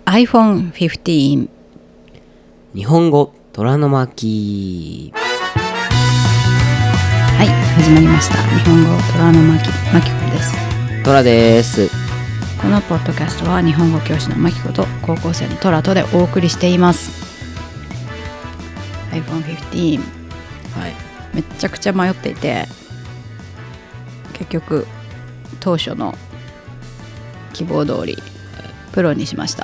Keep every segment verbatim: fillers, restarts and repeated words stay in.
アイフォンフィフティーン日本語虎の巻。 はい、始まりました。日本語虎の巻、まきこです。 虎です。 このポッドキャストは日本語教師のまきこと高校生の虎とでお送りしています。 アイフォンフィフティーン、 はい、 めっちゃくちゃ迷っていて、結局当初の希望通りプロにしました。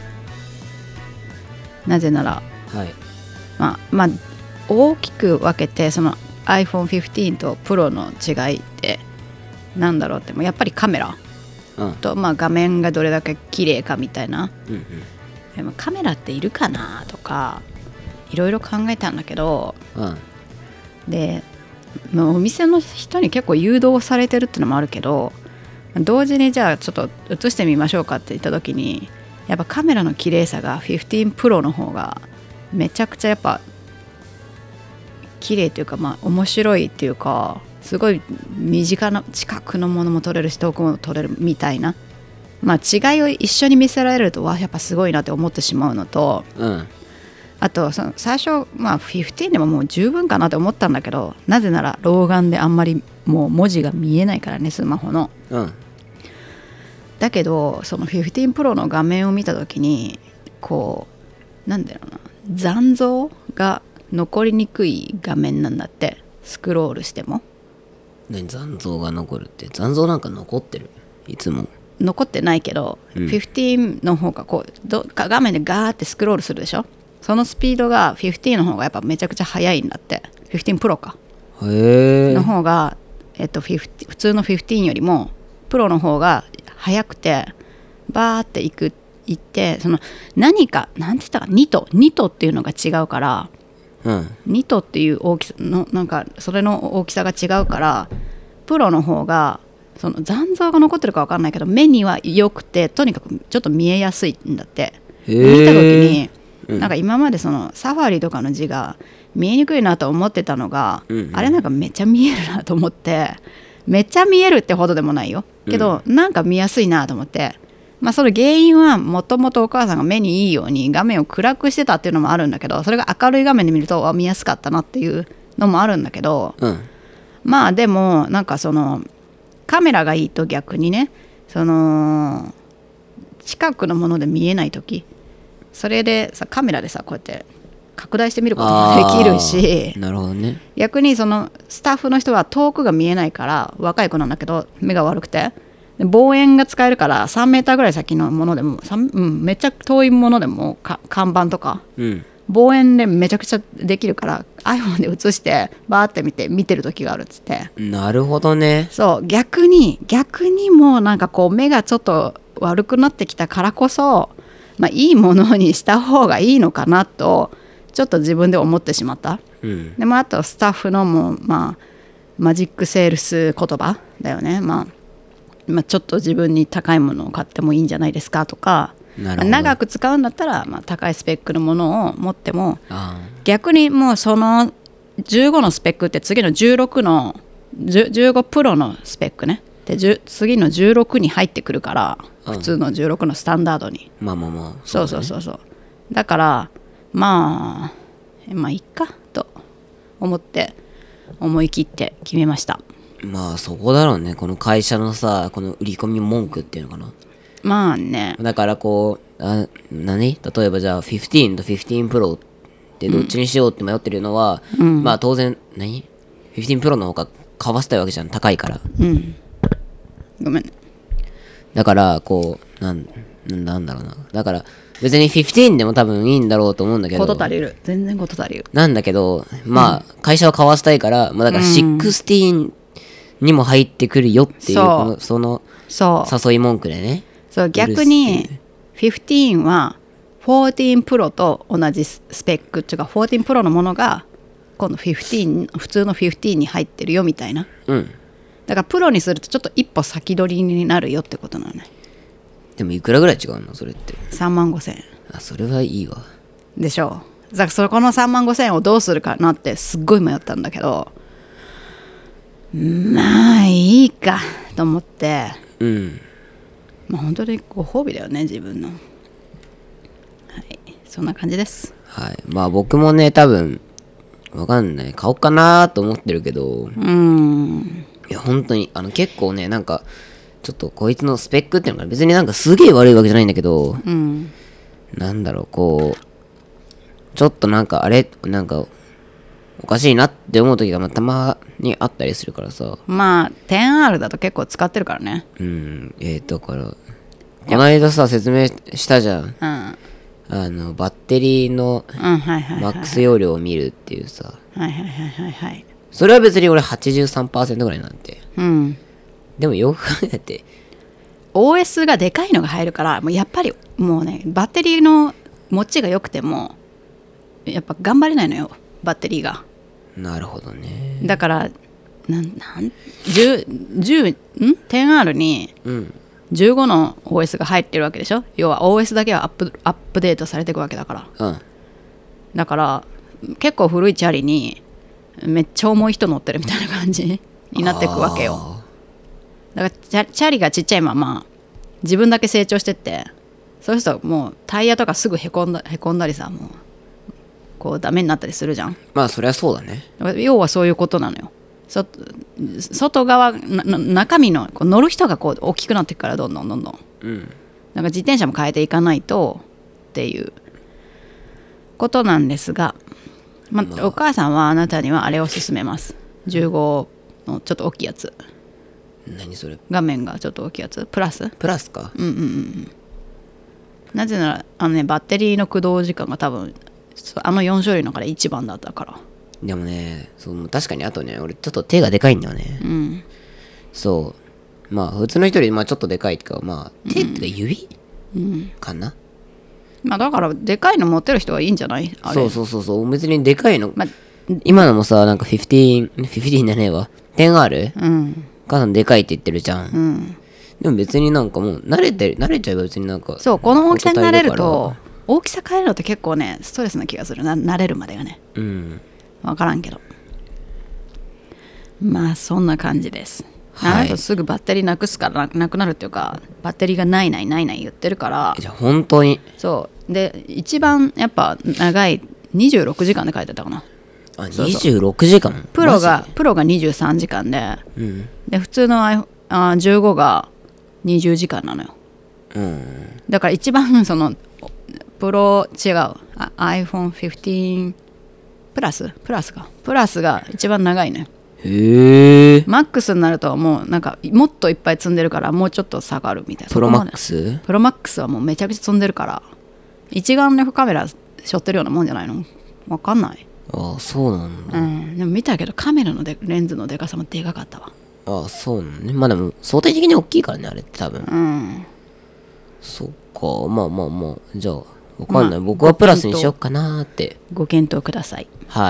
なぜなら、 はい、 まあまあ大きく分けてその アイフォンフィフティーン とプロの違いってなんだろうって、やっぱりカメラと、うん、まあ画面がどれだけ綺麗かみたいな、うんうん、でもカメラっているかなとかいろいろ考えたんだけど、うん、で、まあ、お店の人に結構誘導されてるっていうのもあるけど、同時にじゃあちょっと映してみましょうかって言った時に、やっぱカメラの綺麗さがフィフティーンプロの方がめちゃくちゃやっぱ綺麗というか、まあ面白いっていうか、すごい身近な近くのものも撮れるし遠くも撮れるみたいな、まあ違いを一緒に見せられるとわやっぱすごいなって思ってしまうのと、うん、あとその最初まあフィフティーンでももう十分かなって思ったんだけど、なぜなら老眼であんまりもう文字が見えないからね、スマホの、うん、だけどそのフィフティーンプロの画面を見た時にこうなんだろうな、残像が残りにくい画面なんだって。スクロールしても何残像が残るって、残像なんか残ってる？いつも残ってないけど、うん、フィフティーンの方がこうど画面でガーってスクロールするでしょ。そのスピードがフィフティーンの方がやっぱめちゃくちゃ速いんだって。フィフティーンプロかへの方が、えっと、フィフティー普通のフィフティーンよりもプロの方が速くてバーっていく行って、その何かなんて言ったかにとにとっていうのが違うから、うん、にとっていう大きさのなんかそれの大きさが違うから、プロの方がその残像が残ってるか分かんないけど目には良くて、とにかくちょっと見えやすいんだって。見た時に、うん、なんか今までそのサファリとかの字が見えにくいなと思ってたのが、うんうん、あれなんかめっちゃ見えるなと思って、めっちゃ見えるってほどでもないよけど、うん、なんか見やすいなと思って、まあその原因はもともとお母さんが目にいいように画面を暗くしてたっていうのもあるんだけど、それが明るい画面で見ると見やすかったなっていうのもあるんだけど、うん、まあでもなんかそのカメラがいいと逆にね、その近くのもので見えない時、それでさカメラでさこうやって拡大してみることもできるし、 なるほどね。逆にそのスタッフの人は遠くが見えないから、若い子なんだけど目が悪くて望遠が使えるからさんメーターぐらい先のものでも、うん、めっちゃ遠いものでもか看板とか、うん、望遠でめちゃくちゃできるから iPhone で映してバーって見て見てる時があるっつって。 なるほどね。 そう逆に逆にもうなんかこう目がちょっと悪くなってきたからこそ、まあ、いいものにした方がいいのかなとちょっと自分で思ってしまった、うん、でもあとスタッフのもう、まあ、マジックセールス言葉だよね、まあまあ、ちょっと自分に高いものを買ってもいいんじゃないですかとか、長く使うんだったら、まあ、高いスペックのものを持っても、逆にもうそのじゅうごのスペックって次のじゅうろくのじゅうごプロのスペックねで次のじゅうろくに入ってくるから、うん、普通のじゅうろくのスタンダードに、 まあまあまあそう、そうそうそうそうだからまあまあいいかと思って思い切って決めました。 まあそこだろうね、この会社のさこの売り込み文句っていうのかな。 まあね、 だからこうあ何例えばじゃあフィフティーンとフィフティーンプロってどっちにしようって迷ってるのは、うん、まあ当然何フィフティーンプロの方が買わせたいわけじゃん、高いから、うん、 ごめん。 だからこうなんなんだろうな、だから別にフィフティーンでも多分いいんだろうと思うんだけど、 こと足りる、全然こと足りるなんだけど、まあ、うん、会社は買わせたいから、まあ、だからじゅうろくにも入ってくるよっていう、このその誘い文句でね。 そう逆にフィフティーンはじゅうよんプロと同じスペックっていうか、じゅうよんプロのものが今度じゅうご普通のじゅうごに入ってるよみたいな、うん、だからプロにするとちょっと一歩先取りになるよってことなのね。 でもいくらぐらい違うのそれって？ さんまんごせんえん。 あ、それはいいわでしょう。だからそこのさんまんごせんえんをどうするかなってすっごい迷ったんだけど、まあいいかと思って、うん、まあ本当にご褒美だよね自分の。 そんな感じです。 はい。まあ僕もね、多分、わかんない。買おうかなと思ってるけど、 うーん。 いや、本当に、あの、結構ね、なんか、ちょっとこいつのスペックっていうのが別になんかすげえ悪いわけじゃないんだけど、 うん。 なんだろう、こう、ちょっとなんか、あれ、なんか、おかしいなって思う時がまあたまにあったりするからさ。 まあ テンアール だと結構使ってるからね。 うん、えー、だから、この間さ、説明したじゃん。 うん。あの、バッテリーのうんはいはいはい。 マックス容量を見るっていうさ。 はいはいはいはいはい。 それは別に俺 はちじゅうさんパーセント ぐらいなんて。 うん。 でもよく考えて。 オーエス がでかいのが入るから、もうやっぱりもうね、バッテリーの持ちが良くても、やっぱ頑張れないのよ、バッテリーが。 なるほどね。 だから、なん、なん、10、10、ん ?テンアール にじゅうごの オーエス が入ってるわけでしょ。要は オーエス だけはアップ、アップデートされていくわけだから。 うん。 だから、結構古いチャリに、めっちゃ重い人乗ってるみたいな感じになっていくわけよ。だからチャリがちっちゃいまま自分だけ成長してって、そういう人はもうタイヤとかすぐへこんだへこんだりさ、もうこうダメになったりするじゃん。 まあそりゃそうだね。 要はそういうことなのよ。そ外側な中身のこう乗る人がこう大きくなっていくから、どんどんどんどん、 うん、 なんか自転車も変えていかないとっていうことなんですが、まあ、お母さんはあなたにはあれを勧めます。じゅうごのちょっと大きいやつ。 何それ？ 画面がちょっと大きいやつ。プラス？ プラスか。 うんうんうん。なぜならあのね、バッテリーの駆動時間が多分あのよん種類の中で一番だったから。 でもね、そう確かにあとね、俺ちょっと手がでかいんだよね。 うん。 そう。まあ普通の人よりまあちょっとでかいっていうか、まあ手っていうか指、うん、かな。 まあだからでかいの持ってる人はいいんじゃない？あれ。 そうそうそうそう。別にでかいの。まあ、今のもさ、なんかじゅうご、じゅうごじゃねえわ。テンアール？ うん。母さんでかいって言ってるじゃん。うん。でも別になんかもう慣れて慣れちゃえば別になんか。 そう、この大きさに慣れると、大きさ変えるのって結構ね、ストレスな気がするな、慣れるまでがね。 うん。 分からんけど。まあそんな感じです。はい、あなたすぐバッテリーなくすからなくなるっていうか、バッテリーがないないないない言ってるから。 じゃあ本当に。 そうで、一番やっぱ長いにじゅうろくじかんで書いてたかな。 あ、にじゅうろくじかん。 プロがプロがにじゅうさんじかんで、うん、で普通の あじゅうごがにじゅうじかんなのよ。うん、だから一番そのプロ違う アイフォンフィフティーン プラスプラスかプラスが一番長いのよ。 へえ。 マックスになるともうなんかもっといっぱい積んでるからもうちょっと下がるみたいな。 プロマックス？ プロマックスはもうめちゃくちゃ積んでるから一眼レフカメラ背負ってるようなもんじゃないの？わかんない。 ああそうなんだ、 うん、でも見たけどカメラのでレンズのでかさもでかかったわ。 ああそうなんね。まあでも相対的に大きいからねあれって多分。 うん。 そっか。まあまあまあじゃあわかんない、まあ、僕はプラスにしよっかなーってご検討ください。 はい。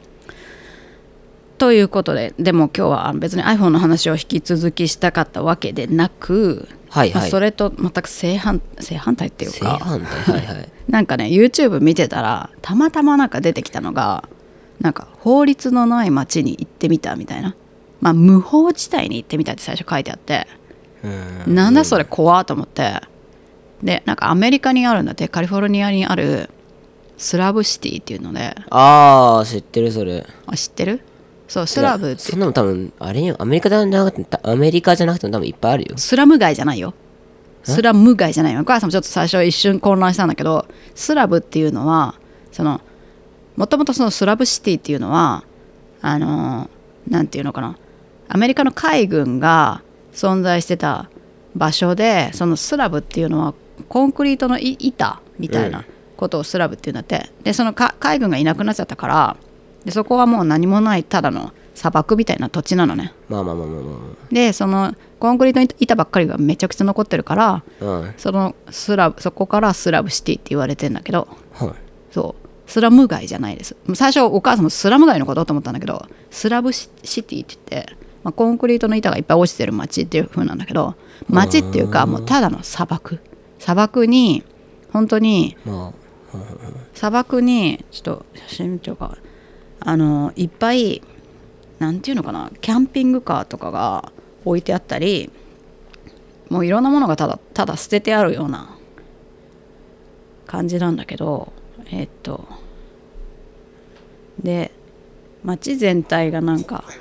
ということで、でも今日は別に iPhone の話を引き続きしたかったわけでなく、 はいはい、 まあ、それと全く正反正反対っていうか、 正反対、はいはい、 なんかね YouTube 見てたらたまたまなんか出てきたのが、なんか法律のない町に行ってみたみたいな、まあ無法地帯に行ってみたって最初書いてあって、うんなんだそれ怖っと思って、でなんかアメリカにあるんだって、カリフォルニアにあるスラブシティっていうので。 ああ知ってるそれ。 あ知ってる？そうスラブってそんなの多分あれよ、アメリカじゃなくてアメリカじゃなくても多分いっぱいあるよ。 スラム街じゃないよ。スラム街じゃないよ。お母さんもちょっと最初一瞬混乱したんだけど、スラブっていうのはそのもともとそのスラブシティっていうのはあのなんていうのかな、アメリカの海軍が存在してた場所で、そのスラブっていうのはコンクリートの板みたいなことをスラブっていうんだって。でそのか海軍がいなくなっちゃったから、でそこはもう何もないただの砂漠みたいな土地なのね。 まあまあまあまあまあ。 でそのコンクリートの板ばっかりがめちゃくちゃ残ってるから、うん、そのスラブそこからスラブシティって言われてんだけど、はい、そうスラム街じゃないです。最初お母さんもスラム街のことと思ったんだけど、スラブシティって言って、まあ、コンクリートの板がいっぱい落ちてる街っていう風なんだけど、街っていうかもうただの砂漠砂漠に本当に、まあ、砂漠にちょっと写真見てようか、あのいっぱいなんていうのかな、キャンピングカーとかが置いてあったり、もういろんなものがただただ捨ててあるような感じなんだけど、えー、っとで街全体がなんか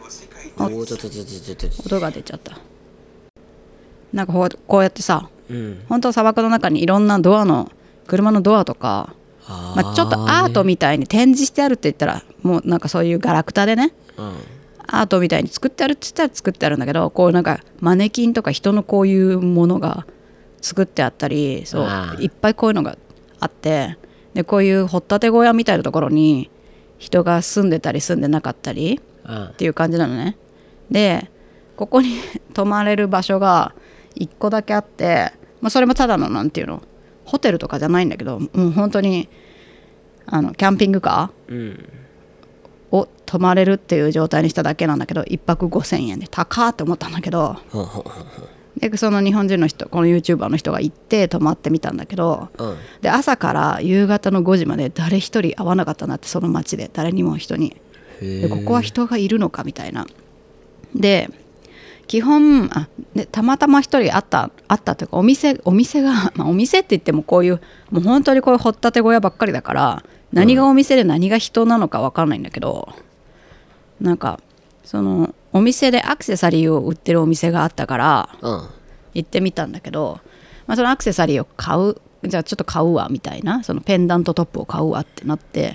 音が出ちゃった。なんかこうやってさ、うん、本当砂漠の中にいろんなドアの車のドアとか、あ、まあ、ちょっとアートみたいに展示してあるって言ったらもうなんかそういうガラクタでね、うん、アートみたいに作ってあるって言ったら作ってあるんだけど、こうなんかマネキンとか人のこういうものが作ってあったり、そういっぱいこういうのがあって、でこういう掘ったて小屋みたいなところに人が住んでたり住んでなかったりっていう感じなのね。でここに泊まれる場所がいっこだけあって、まあ、それもただのなんていうのホテルとかじゃないんだけど、もう本当にあのキャンピングカーを泊まれるっていう状態にしただけなんだけど、いっぱくごせんえんで高って思ったんだけど、でその日本人の人、この YouTuber の人が行って泊まってみたんだけど、うん、で朝から夕方のごじまで誰一人会わなかったなって、その街で誰にも人に。でここは人がいるのかみたいな。で基本あでたまたま一人あったあったというか、お店お店が、まあ、お店って言ってもこういうもう本当にこういう掘ったて小屋ばっかりだから、何がお店で何が人なのか分かんないんだけど、うん、なんかそのお店でアクセサリーを売ってるお店があったから、うん、行ってみたんだけど、まあ、そのアクセサリーを買う、じゃあちょっと買うわみたいな、そのペンダントトップを買うわってなって、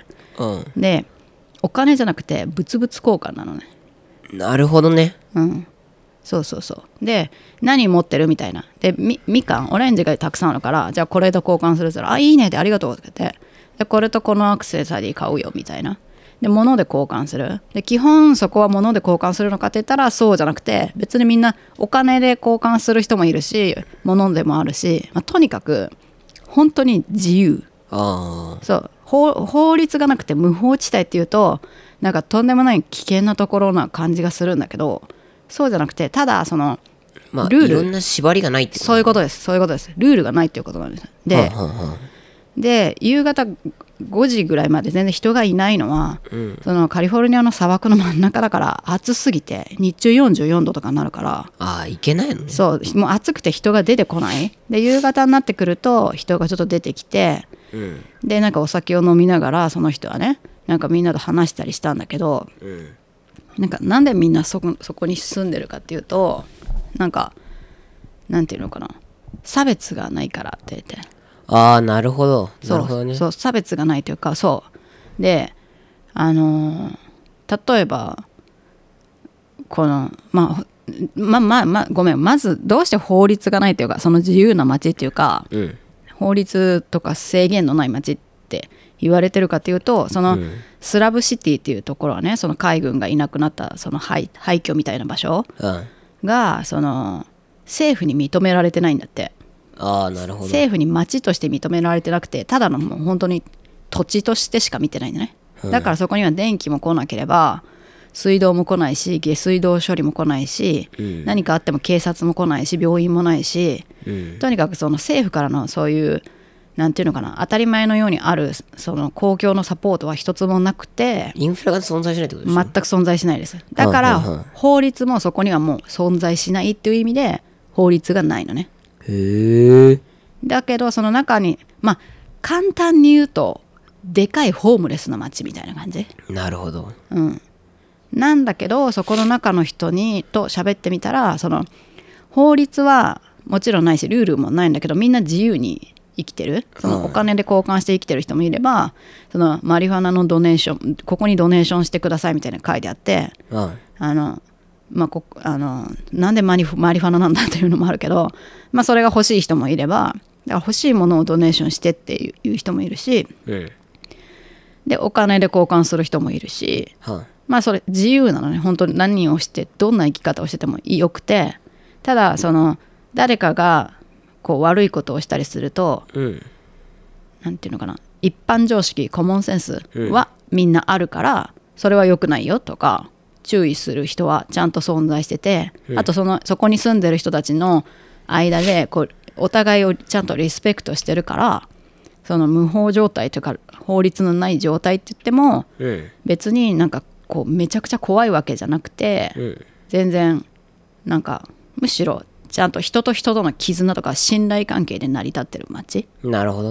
うん、でお金じゃなくて物々交換なのね。 なるほどね。 うん、そうそうそう。で何持ってるみたいな。で み, みかんオレンジがたくさんあるから、じゃあこれと交換するって言ったら、あいいねでありがとうって言って、でこれとこのアクセサリー買うよみたいな。で物で交換する。で基本そこは物で交換するのかって言ったらそうじゃなくて、別にみんなお金で交換する人もいるし、物でもあるし、まあ、とにかく本当に自由。あそう法、法律がなくて無法地帯っていうとなんかとんでもない危険なところな感じがするんだけど、そうじゃなくて、ただそのまあ、ルールいろんな縛りがないってこと、 そういうことです、そういうことです。ルールがないっていうことなんです。で、はあはあ、で夕方ごじぐらいまで全然人がいないのは、うん、そのカリフォルニアの砂漠の真ん中だから暑すぎて日中よんじゅうよんどとかになるから、 ああいけないのね。 そうもう暑くて人が出てこない。で夕方になってくると人がちょっと出てきて、うん、でなんかお酒を飲みながらその人はねなんかみんなと話したりしたんだけど、うん、なんかなんでみんなそこ、そこに住んでるかっていうと、なんかなんていうのかな、差別がないからって言って。 ああなるほどなるほどね。そう差別がないというか、そうであのー、例えばこのまあまあまあまあごめん、まずどうして法律がないというか、その自由な街っていうか、うん、法律とか制限のない街って言われてるかというと、そのスラブシティっていうところはね、その海軍がいなくなったその 廃, 廃墟みたいな場所が、うん、その政府に認められてないんだって。 ああなるほど。 政府に町として認められてなくて、ただのもう本当に土地としてしか見てないんだね、うん、だからそこには電気も来なければ水道も来ないし、下水道処理も来ないし、うん、何かあっても警察も来ないし、病院もないし、うん、とにかくその政府からのそういうなんていうのかな、当たり前のようにあるその公共のサポートは一つもなくて、 インフラが存在しないってことでしょ。 全く存在しないです。だから法律もそこにはもう存在しないっていう意味で法律がないのね。 へえ。 だけどその中にまあ簡単に言うとでかいホームレスの街みたいな感じ。 なるほど。 うん。なんだけどそこの中の人にと喋ってみたら、その法律はもちろんないしルールもないんだけど、みんな自由に生きてる。そのお金で交換して生きてる人もいれば、そのマリファナのドネーション、ここにドネーションしてくださいみたいな書いてあって、うん、あのまあ、こあのなんでマリフ、マリファナなんだっていうのもあるけど、まあ、それが欲しい人もいれば、だから欲しいものをドネーションしてっていう人もいるし、うん、でお金で交換する人もいるし、はあ、まあそれ自由なのね。本当に何をしてどんな生き方をしててもよくて、ただその誰かがこう悪いことをしたりすると、うん、なんていうのかな、一般常識コモンセンスはみんなあるから、それは良くないよとか注意する人はちゃんと存在してて、うん、あとそのそこに住んでる人たちの間でこうお互いをちゃんとリスペクトしてるから、その無法状態というか法律のない状態って言っても、うん、別になんかこうめちゃくちゃ怖いわけじゃなくて、うん、全然なんかむしろちゃんと人と人との絆とか信頼関係で成り立ってる街。 なるほどね。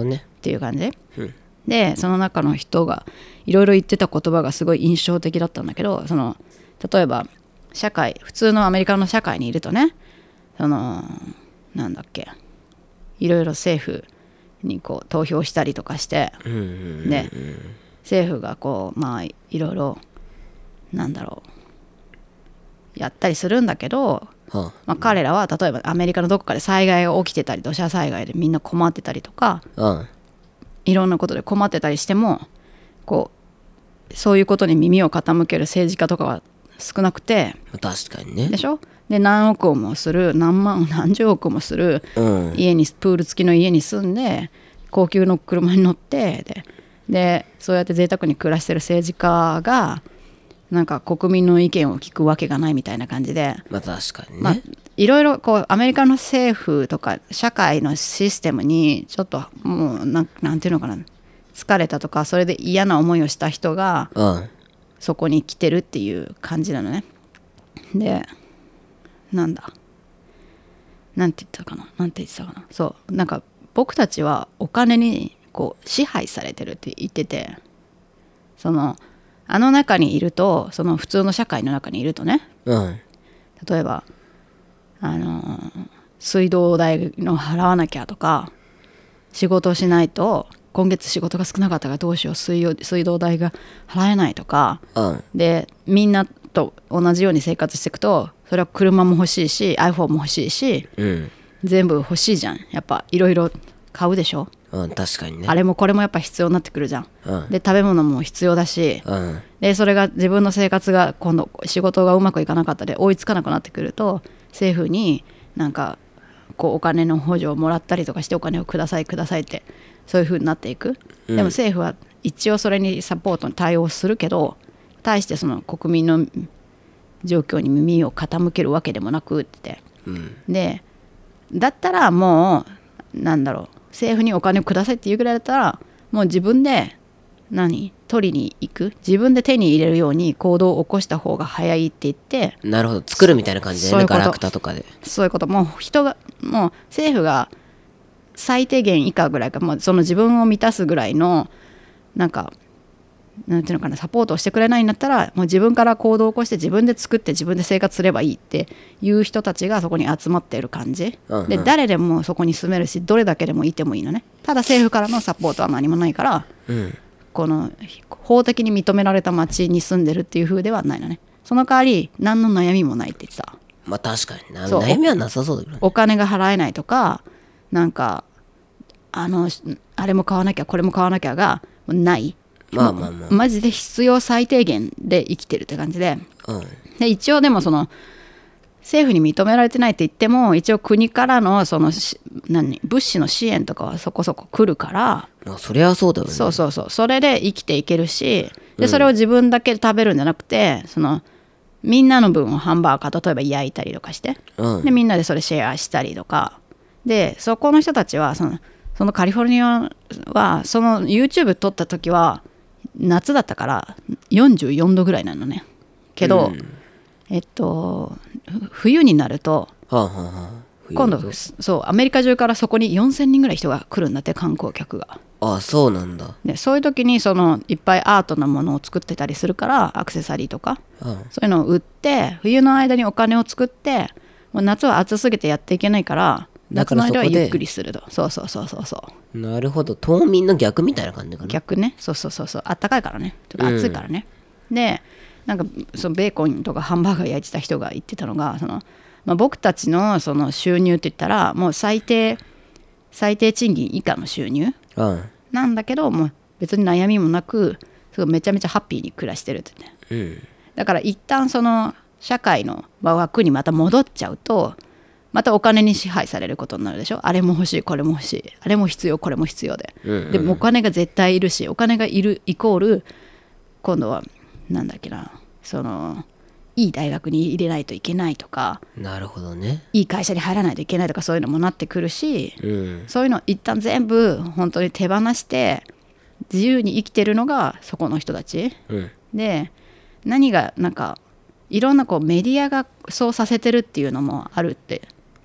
っていう感じ、 うん、 でその中の人がいろいろ言ってた言葉がすごい印象的だったんだけど、その例えば社会普通のアメリカの社会にいるとね、そのなんだっけいろいろ政府にこう投票したりとかして、 うんうんうん、 で政府がこうまあいろいろなんだろうやったりするんだけど、はあまあ、彼らは例えばアメリカのどこかで災害が起きてたり土砂災害でみんな困ってたりとか、 うん、 いろんなことで困ってたりしてもこうそういうことに耳を傾ける政治家とかは少なくて、 確かにねでしょ。で何億円もする何万何十億もする家に、うん、プール付きの家に住んで高級の車に乗ってででそうやって贅沢に暮らしてる政治家がなんか国民の意見を聞くわけがないみたいな感じで、 まあ確かにね、 まあ、いろいろこうアメリカの政府とか社会のシステムにちょっともう な, なんていうのかな疲れたとかそれで嫌な思いをした人がそこに来てるっていう感じなのね。でなんだなんて言ったかななんて言ってたかなそうなんか僕たちはお金にこう支配されてるって言ってて、そのあの中にいるとその普通の社会の中にいるとね、 うん、 例えばあの水道代の払わなきゃとか仕事をしないと今月仕事が少なかったからどうしよう 水, 水道代が払えないとか、 うん、 でみんなと同じように生活していくとそれは車も欲しいし iPhone も欲しいし、 うん、 全部欲しいじゃん。やっぱいろいろ買うでしょ、 うん、確かにね。 あれもこれもやっぱ必要になってくるじゃん、 うん、 で食べ物も必要だし、 うん、 でそれが自分の生活が今度仕事がうまくいかなかったで追いつかなくなってくると政府になんかこうお金の補助をもらったりとかしてお金をくださいくださいってそういう風になっていく、うん、でも政府は一応それにサポートに対応するけど対してその国民の状況に耳を傾けるわけでもなくって、 うん、 でだったらもうなんだろう政府にお金をくださいっていうぐらいだったらもう自分で何取りに行く自分で手に入れるように行動を起こした方が早いって言って、 なるほど作るみたいな感じでね、ガラクタとかでそういうこともう人がもう政府が最低限以下ぐらいか、もうその自分を満たすぐらいのなんかなんていうのかなサポートをしてくれないんだったらもう自分から行動を起こして自分で作って自分で生活すればいいっていう人たちがそこに集まっている感じ、うんうん、で誰でもそこに住めるしどれだけでもいてもいいのね。ただ政府からのサポートは何もないから、 うん、 この法的に認められた町に住んでるっていう風ではないのね。その代わり何の悩みもないって言ってた。 まあ確かにな悩みはなさそうだけどね。 お金が払えないとかなんかあのあれも買わなきゃこれも買わなきゃがないまあまあまあ、 マジで必要最低限で生きてるって感じで、 うん、 で一応でもその政府に認められてないって言っても一応国からのその何物資の支援とかはそこそこ来るから、 まあ、そりゃそうだよね。 そうそうそうそれで生きていけるしでそれを自分だけ食べるんじゃなくて、うん、そのみんなの分をハンバーガー例えば焼いたりとかして、うん、でみんなでそれシェアしたりとかでそこの人たちはそのそのカリフォルニアはその YouTube 撮った時は夏だったからよんじゅうよんどぐらいなのねけど、うん、えっと冬になると、 はあはあ、 今度そうアメリカ中からそこによんせんにんぐらい人が来るんだって観光客が。 ああそうなんだ。 でそういう時にそのいっぱいアートなものを作ってたりするからアクセサリーとか、うん、そういうのを売って冬の間にお金を作ってもう夏は暑すぎてやっていけないから夏の間はゆっくりすると。そうそうそうそうそう。 なるほど冬眠の逆みたいな感じかな。 逆ね。そうそうそうそう。あったかいからね。とか暑いからね。うん、でなんかそのベーコンとかハンバーガー焼いてた人が言ってたのがその、まあ、僕たちのその収入って言ったらもう最低最低賃金以下の収入、 うん、 なんだけどもう別に悩みもなくすごいめちゃめちゃハッピーに暮らしてるってね。 うん、 だから一旦その社会の枠にまた戻っちゃうとまたお金に支配されることになるでしょ。あれも欲しいこれも欲しいあれも必要これも必要で、うんうん、でもお金が絶対いるしお金がいるイコール今度はなんだっけなそのいい大学に入れないといけないとか、 なるほどね、 いい会社に入らないといけないとかそういうのもなってくるし、 うん、 そういうの一旦全部本当に手放して自由に生きてるのがそこの人たち、 うん、 で何がなんかいろんなこうメディアがそうさせてるっていうのもあるって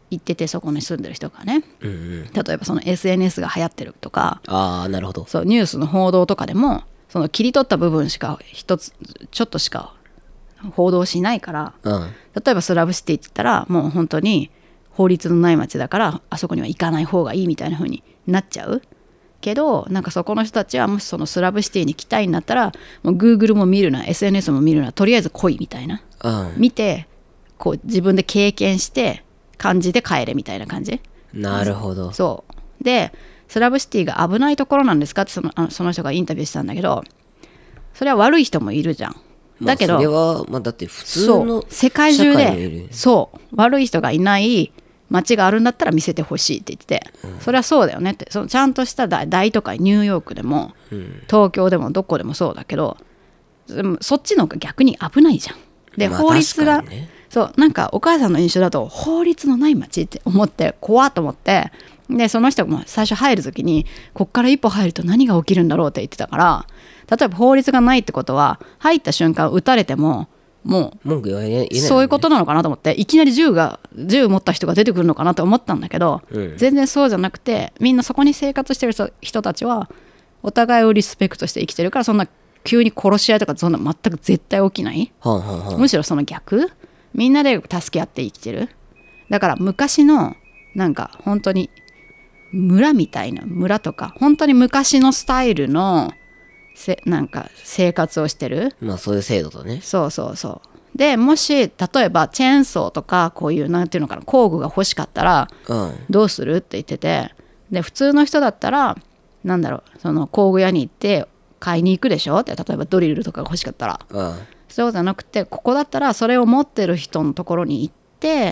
行っててそこに住んでる人がね、 うんうん、 例えばその エスエヌエス が流行ってるとか、 ああなるほど、 そうニュースの報道とかでもその切り取った部分しか一つちょっとしか報道しないから、 うん、 例えばスラブシティって言ったらもう本当に法律のない町だからあそこには行かない方がいいみたいな風になっちゃうけど、なんかそこの人たちはもしそのスラブシティに来たいんだったらもう Google も見るな エスエヌエス も見るなとりあえず来いみたいな、 うん、 見てこう自分で経験して感じて帰れみたいな感じ。 なるほど。 そうでスラブシティが危ないところなんですかってその、あのその人がインタビューしたんだけど、それは悪い人もいるじゃん。だけど、 まあ、それは、まあ、だって普通の世界中でそう悪い人がいない街があるんだったら見せてほしいって言ってて、うん、それはそうだよねって、そのちゃんとした大都会ニューヨークでも、うん、東京でもどこでもそうだけど、でもそっちの方が逆に危ないじゃん。で、まあ、法律が、ね、そうなんかお母さんの印象だと法律のない街って思って怖っと思って、でその人も最初入る時にこっから一歩入ると何が起きるんだろうって言ってたから、例えば法律がないってことは入った瞬間撃たれてももう文句言われない、ね、 そういうことなのかなと思って、いきなり銃が銃持った人が出てくるのかなと思ったんだけど、うん、全然そうじゃなくて、みんなそこに生活してる人、人たちはお互いをリスペクトして生きてるから、そんな急に殺し合いとかそんな全く絶対起きない、はあはあ、むしろその逆、みんなで助け合って生きてる。だから昔のなんか本当に村みたいな、村とか本当に昔のスタイルのせなんか生活をしてる、 まあそういう制度とね、 そうそうそう。でもし例えばチェーンソーとかこういうなんていうのかな工具が欲しかったらどうするって言ってて、で普通の人だったらなんだろう、その工具屋に行って買いに行くでしょって、例えばドリルとかが欲しかったら、うん、そうじゃなくてここだったらそれを持ってる人のところに行って、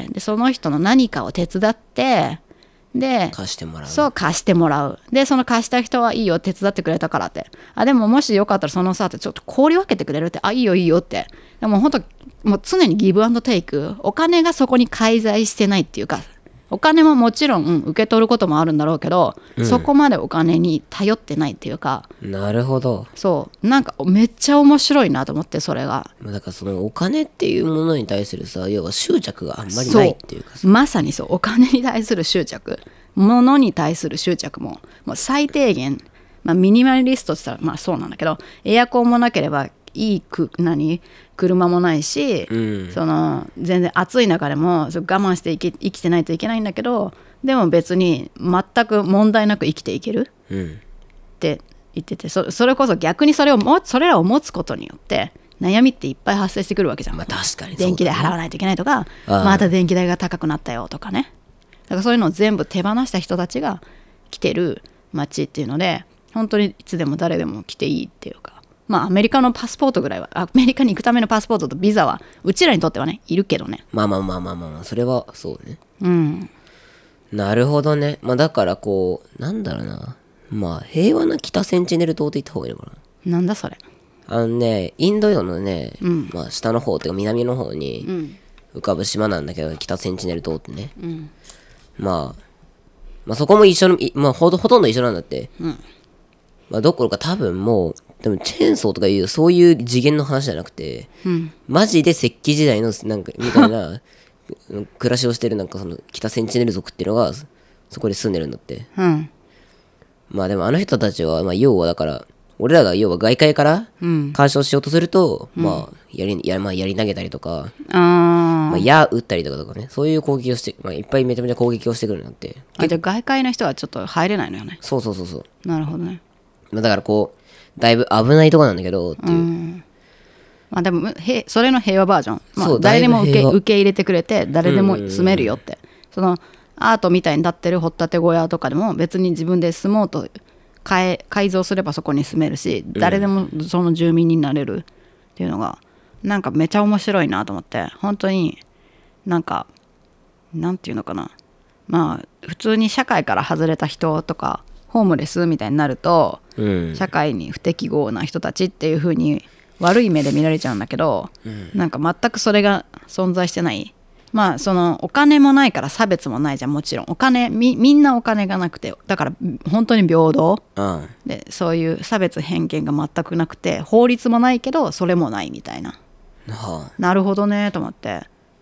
でその人の何かを手伝ってで貸してもらう。 そう貸してもらう。でその貸した人はいいよ手伝ってくれたからって、あでももしよかったらそのさってちょっと氷分けてくれるって、あいいよいいよって、でも本当もう常にギブアンドテイク、お金がそこに介在してないっていうか、お金ももちろん、うん、受け取ることもあるんだろうけど、うん、そこまでお金に頼ってないっていうか。 なるほど。 そうなんかめっちゃ面白いなと思って、それがだからそのお金っていうものに対するさ、要は執着があんまりないっていうか、 まさにそう、お金に対する執着、物に対する執着ももう最低限、まあ、ミニマリストって言ったらまあそうなんだけど、エアコンもなければいいく何車もないし、うん、その全然暑い中でも我慢して生き、生きてないといけないんだけど、でも別に全く問題なく生きていける、うん、って言ってて、 そ, それこそ逆にそれをもそれらを持つことによって悩みっていっぱい発生してくるわけじゃん。 まあ、確かに、ね、 電気代払わないといけないとか、また電気代が高くなったよとかね。だからそういうのを全部手放した人たちが来てる街っていうので、本当にいつでも誰でも来ていいっていうか、まあアメリカのパスポートぐらいは、アメリカに行くためのパスポートとビザはうちらにとってはねいるけどね。 まあまあまあまあまあ、まあ、それはそうね。 うん。 なるほどね。まあだからこうなんだろうな、まあ平和な北センチネル島って言った方がいいのかな。 なんだそれ。 あのね、インド洋のね、うん、まあ下の方っていうか南の方に浮かぶ島なんだけど、北センチネル島ってね。うん、まあまあそこも一緒の、まあほと、ほとんど一緒なんだって。うん、まあどころか多分もう、でもチェーンソーとかいうそういう次元の話じゃなくて、うん、マジで石器時代のなんかみたいな暮らしをしてるなんかその北センチネル族っていうのがそこで住んでるんだって。うん、まあでもあの人たちは、まあ要はだから、俺らが要は外界から干渉しようとすると、うん、まあやり、や、まあ、やり投げたりとか、あまあ、矢撃ったりとかとかね、そういう攻撃をして、まあ、いっぱいめちゃめちゃ攻撃をしてくるなんて。 あ、じゃあ外界の人はちょっと入れないのよね。 そうそうそうそう。 なるほどね。 だからこうだいぶ危ないとこなんだけどっていう。うん、 まあでもへそれの平和バージョン、まあ、誰でも受け、受け入れてくれて誰でも住めるよって、そのアートみたいに立ってる掘ったて小屋とかでも別に自分で住もうと変え改造すればそこに住めるし、誰でもその住民になれるっていうのがなんかめちゃ面白いなと思って、本当になんかなんていうのかな、まあ普通に社会から外れた人とかホームレスみたいになると、うん、社会に不適合な人たちっていう風に悪い目で見られちゃうんだけど、うん、なんか全くそれが存在してない。まあそのお金もないから差別もないじゃん。もちろんお金 み, みんなお金がなくて、だから本当に平等、うん、でそういう差別偏見が全くなくて、法律もないけどそれもないみたいな、はあ、なるほどねと思って、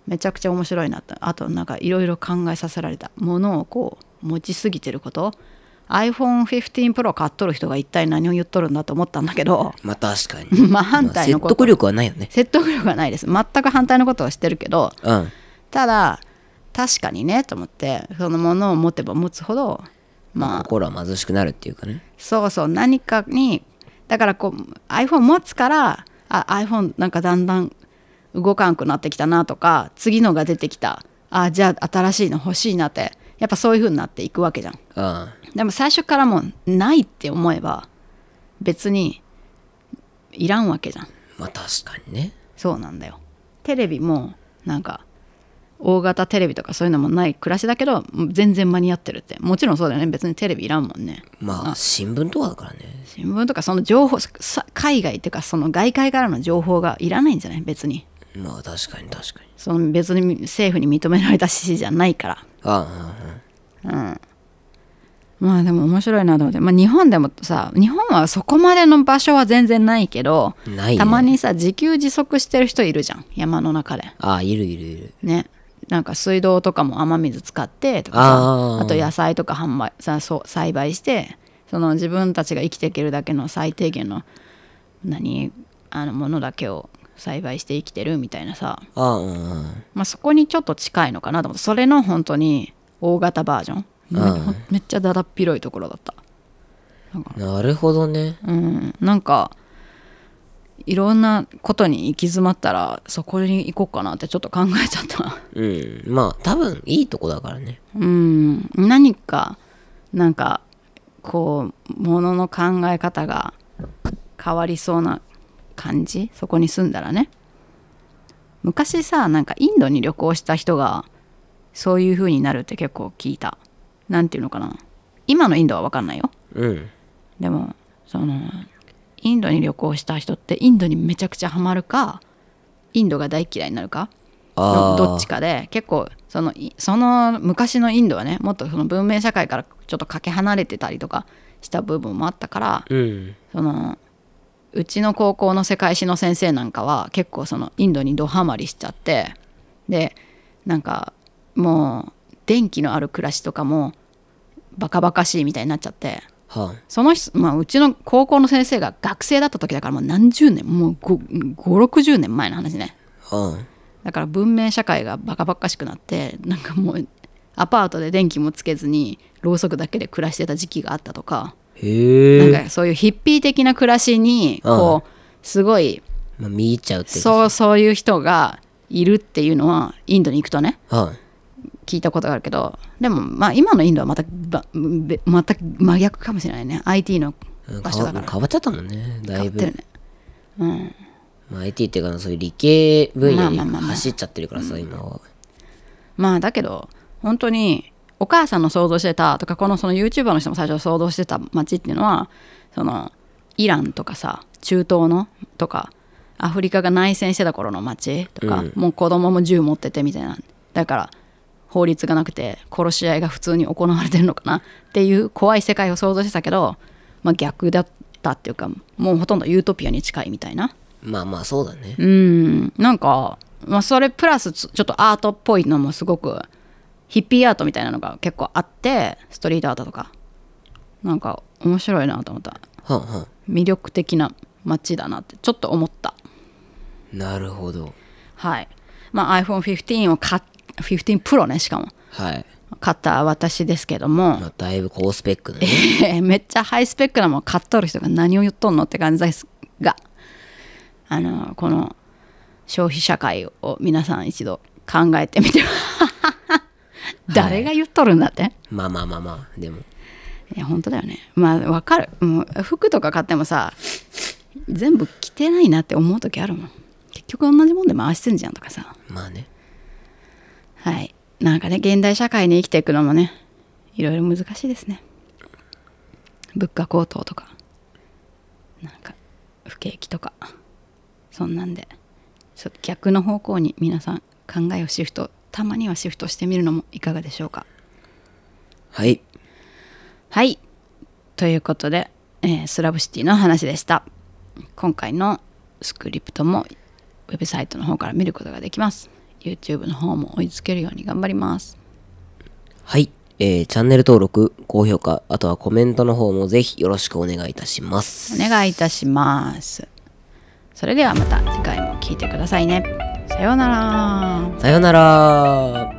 めちゃくちゃ面白いなって。あとなんかいろいろ考えさせられた。ものをこう持ちすぎてること、 アイフォンフィフティーン Pro 買っとる人が一体何を言っとるんだと思ったんだけど、 まあ確かにまあ反対のこと、まあ、 説得力はないよね。 説得力はないです。全く反対のことはしてるけど、 うん、 ただ確かにねと思って、そのものを持てば持つほどまあ心は貧しくなるっていうかね。 そうそう、何かにだからこう iPhone 持つから、あ iPhone なんかだんだん動かんくなってきたなとか、次のが出てきた、あじゃあ新しいの欲しいなって、やっぱそういう風になっていくわけじゃん。 ああ、 でも最初からもうないって思えば別にいらんわけじゃん。 まあ確かにね。 そうなんだよ。テレビもなんか大型テレビとかそういうのもない暮らしだけど全然間に合ってるって、もちろんそうだよね。別にテレビいらんもんね。 まあ新聞とかだからね。 新聞とかその情報、海外っていうかその外界からの情報がいらないんじゃない別に。 まあ確かに確かに。 その別に政府に認められた指示じゃないから。 ああ、うん、うん、 まあでも面白いなと思って、まあ、日本でもさ、日本はそこまでの場所は全然ないけど、 ないね、 たまにさ自給自足してる人いるじゃん、山の中で。 ああ、いるいるいるね。なんか水道とかも雨水使ってとかさ、 あ, あと野菜とか販売さそう栽培して、その自分たちが生きていけるだけの最低限の何あのものだけを栽培して生きてるみたいなさ。 ああ、うんうん、 まあ、そこにちょっと近いのかなと思って、それの本当に大型バージョン、め, めっちゃだだっ広いところだった。 なるほどね。 うん、なんかいろんなことに行き詰まったらそこに行こうかなってちょっと考えちゃった。 うん、まあ多分いいとこだからね。 うん、何かなんかこうものの考え方が変わりそうな感じ、そこに住んだらね。昔さ、なんかインドに旅行した人がそういう風になるって結構聞いた。なんていうのかな、今のインドは分かんないよ。 うん。 でもそのインドに旅行した人ってインドにめちゃくちゃハマるか、インドが大嫌いになるかのどっちかで、結構そのその昔のインドはね、もっとその文明社会からちょっとかけ離れてたりとかした部分もあったから、 うん、 そのうちの高校の世界史の先生なんかは結構そのインドにドハマりしちゃって、でなんかもう電気のある暮らしとかもバカバカしいみたいになっちゃって、 はあ、 その人、まあ、うちの高校の先生が学生だった時だからもう何十年、もうご、ろくじゅうねんまえの話ね。 はあ、 だから文明社会がバカバカしくなって、なんかもうアパートで電気もつけずにろうそくだけで暮らしてた時期があったとか、 へえ、 なんかそういうヒッピー的な暮らしにこうすごい、 まあ、見入っちゃうっていうか、 そうそういう人がいるっていうのはインドに行くとね、 はあ、 聞いたことがあるけど、でもまあ今のインドはまた全く真逆かもしれないね。 アイティー の場所だから変わっちゃったもんね、だいぶ。 変わってるね。うん、 まあ、アイティー っていうかそういう理系分野にまあまあまあまあ走っちゃってるからさ、今は。 まあだけど本当にお母さんの想像してたとか、このその YouTuber の人も最初想像してた街っていうのは、そのイランとかさ、中東のとかアフリカが内戦してた頃の街とか、 うん、 もう子供も銃持っててみたいな、だから法律がなくて殺し合いが普通に行われてるのかなっていう怖い世界を想像してたけど、まあ、逆だったっていうか、もうほとんどユートピアに近いみたいな。 まあまあそうだね。 うんなんか、まあ、それプラスちょっとアートっぽいのもすごくヒッピーアートみたいなのが結構あって、ストリートアートとかなんか面白いなと思った。 はんはん、 魅力的な街だなってちょっと思った。 なるほど。 はい。まあ アイフォンフィフティーン を買っフィフティーン Pro ね、しかもはい。 買った私ですけども、 まあ、だいぶ高スペックね。 めっちゃハイスペックなもの買っとる人が何を言っとんのって感じですが、あのこの消費社会を皆さん一度考えてみて誰が言っとるんだって、はい、 まあまあまあまあ、でもいや本当だよね。まあわかる、もう服とか買ってもさ、全部着てないなって思う時あるもん。結局同じもんで回してんじゃんとかさ。 まあね。 はい、なんかね、現代社会に生きていくのもね、いろいろ難しいですね。物価高騰とか、なんか不景気とか、そんなんでちょっと逆の方向に皆さん考えをシフト、たまにはシフトしてみるのもいかがでしょうか。 はいはいということで、えー、スラブシティの話でした。今回のスクリプトもウェブサイトの方から見ることができます。 YouTube の方も追いつけるように頑張ります。 はい、えー、チャンネル登録、高評価、あとはコメントの方もぜひよろしくお願いいたします。 お願いいたします。それではまた次回も聞いてくださいね。さようなら。 さようなら。